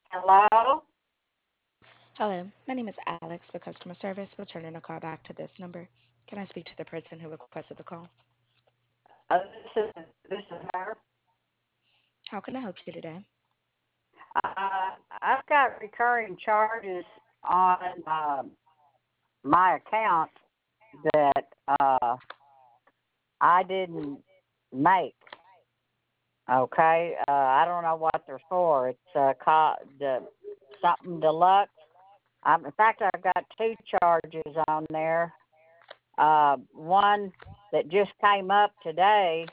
Hello? Hello, my name is Alex with customer service, returning a call back to this number. Can I speak to the person who requested the call? This is her. How can I help you today? I've got recurring charges on my account that I didn't make. Okay, I don't know what they're for. It's something deluxe. In fact, I've got two charges on there. One that just came up today,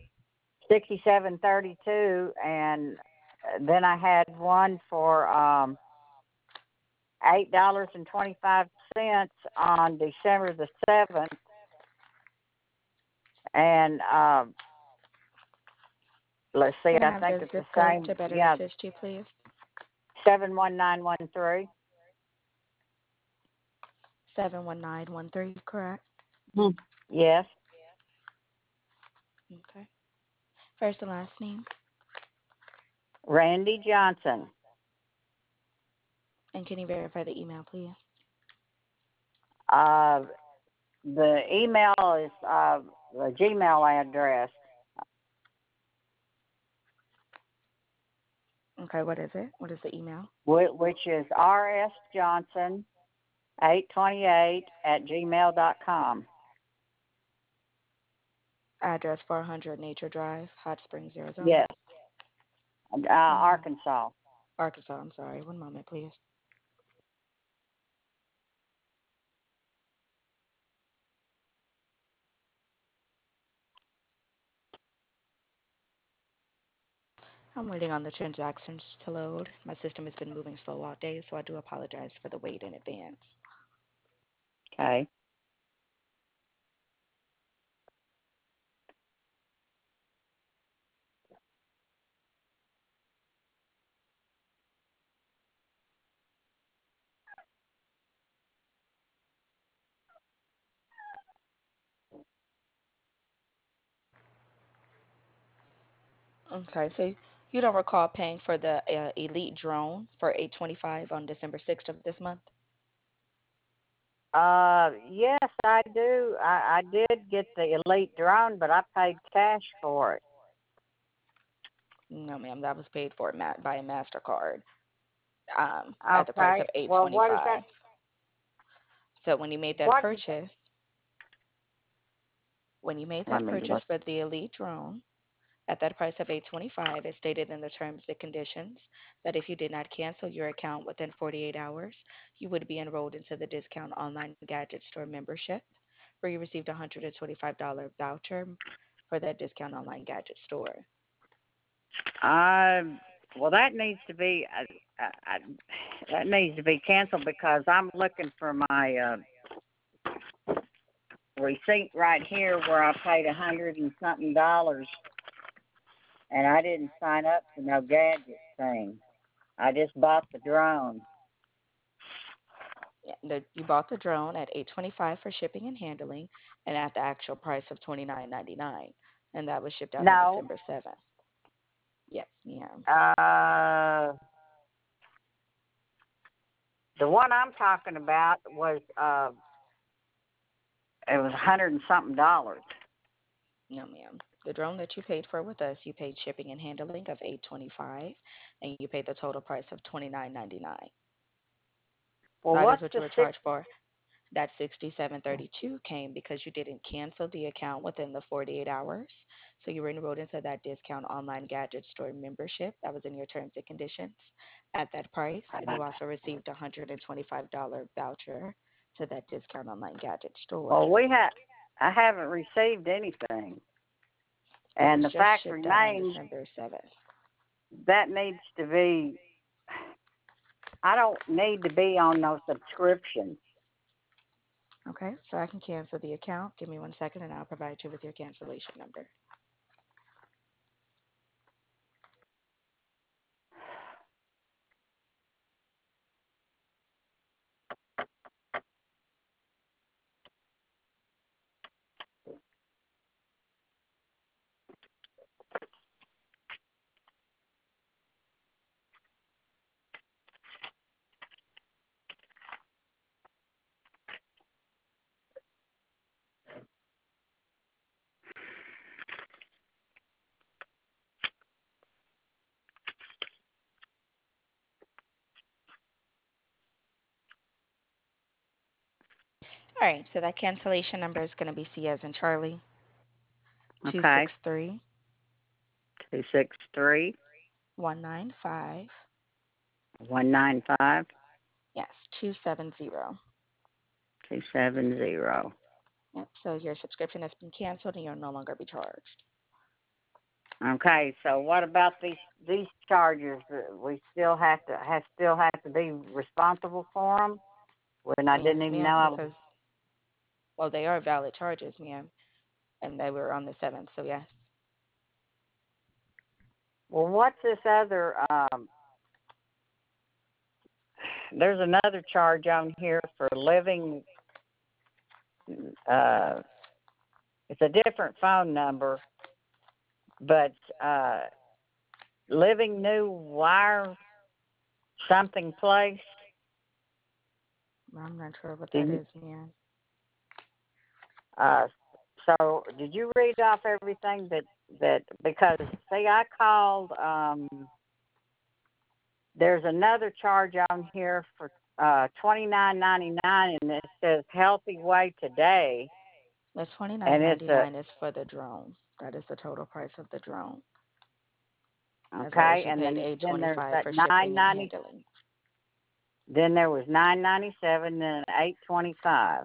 6732, and then I had one for $8.25 on December the 7th, and let's see, Can I I have think the it's the zip code same. to better Yeah, assist you, please? 71913. 71913, correct? Hmm. Yes, Okay. First and last name, Randy Johnson. and can you verify the email, please? Uh, the email is the Gmail address, Okay, what is it? What is the email? which is rsjohnson828 at gmail.com. Address 400 Nature Drive, Hot Springs, Arizona. Yes, One moment. Arkansas. Arkansas, I'm sorry. One moment, please. I'm waiting on the transactions to load. My system has been moving slow all day, so I do apologize for the wait in advance. Okay. Okay, so you don't recall paying for the Elite drone for 825 on December 6th of this month? Yes, I do. I did get the Elite drone, but I paid cash for it. No, ma'am, that was paid for by a MasterCard at the price of Okay. Well, what is that? 825. So What? when you made Let that me purchase look. for the Elite drone at that price of 825, it stated in the terms and conditions that if you did not cancel your account within 48 hours, you would be enrolled into the discount online gadget store membership, where you received a $125 voucher for that discount online gadget store. Um. Well, that needs to be that needs to be canceled because I'm looking for my receipt right here where I paid $100 and something, and I didn't sign up for no gadget thing. I just bought the drone. Yeah, you bought the drone at 825 for shipping and handling, and at the actual price of 29.99, and that was shipped out on No. December 7th. Yes, ma'am. Uh, the one I'm talking about was it was $100 and something. No, ma'am. The drone that you paid for with us, you paid shipping and handling of 825, and you paid the total price of 29.99. Well, That is what's what you the were six? charged for. That 6732 came because you didn't cancel the account within the 48 hours. So you were enrolled into that discount online gadget store membership that was in your terms and conditions at that price. And you also received a $125 voucher to that discount online gadget store. Well, I haven't received anything, It and was the just fact shipped out on remains December 7th. that needs to be. I don't need to be on no subscription. Okay, so I can cancel the account. Give me 1 second and I'll provide you with your cancellation number. All right, so that cancellation number is going to be C as in Charlie, Okay. 263 263 195. 195 Yes, 270. 270. Yep, so your subscription has been canceled and you'll no longer be charged. Okay, so what about these charges? We still have to be responsible for them. When I Yes, didn't even know ma'am, I was. because, well, they are valid charges, ma'am, and they were on the 7th, so yes. Well, what's this other? There's another charge on here for living. Uh, it's a different phone number, but living new wire something place. I'm not sure what that Did is, ma'am. uh, so did you read off everything that because see I called there's another charge on here for $29.99 and it says Healthy Way Today The and it's a 29.99 is for the drone. That is the total price of the drone, as well as okay you and paid then there's 825 that for nine shipping and ninety handling. then there was 997 and 825.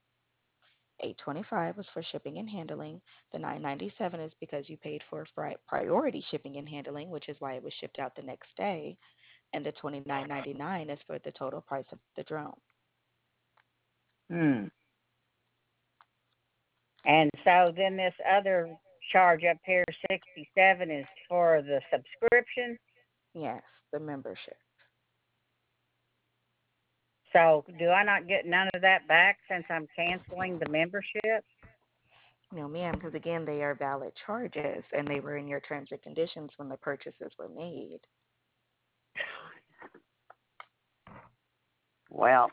825 was for shipping and handling. The 997 is because you paid for priority shipping and handling, which is why it was shipped out the next day. And the 29.99 is for the total price of the drone. Hmm. And so then this other charge up here, 67, is for the subscription. Yes, the membership. So do I not get none of that back since I'm canceling the membership? No, ma'am, because again, they are valid charges and they were in your terms and conditions when the purchases were made. Well,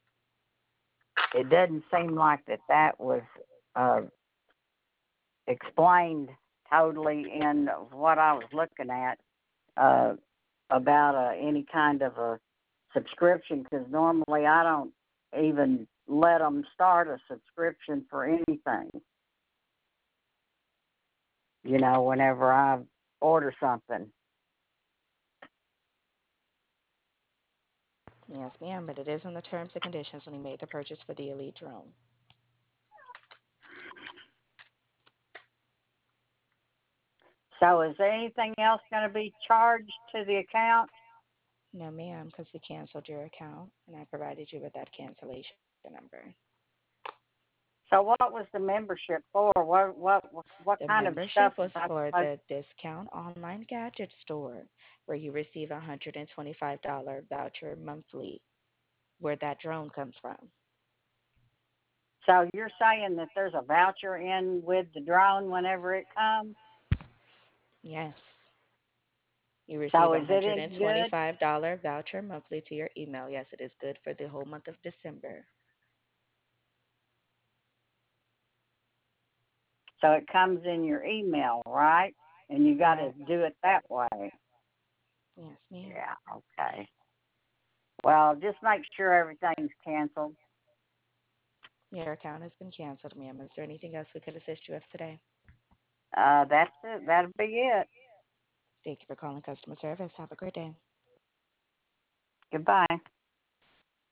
it doesn't seem like that was uh, explained totally in what I was looking at uh, about any kind of a subscription because normally I don't even let them start a subscription for anything. Whenever I order something. Yes, ma'am, but it is in the terms and conditions when you made the purchase for the Elite drone. So is there anything else going to be charged to the account? No, ma'am, because we canceled your account and I provided you with that cancellation number. So what was the membership for? What The kind of stuff membership was was I for supposed? the discount online gadget store where you receive a $125 voucher monthly, where that drone comes from. So you're saying that there's a voucher in with the drone whenever it comes? Yes. You receive So a is it any good? $125 voucher monthly to your email. Yes, it is good for the whole month of December. So it comes in your email, right? And you got to Correct. do it that way. Yes, ma'am. Yeah. Okay. Well, just make sure everything's canceled. Your account has been canceled, ma'am. Is there anything else we could assist you with today? That's it. That'll be it. Thank you for calling customer service. Have a great day. Goodbye.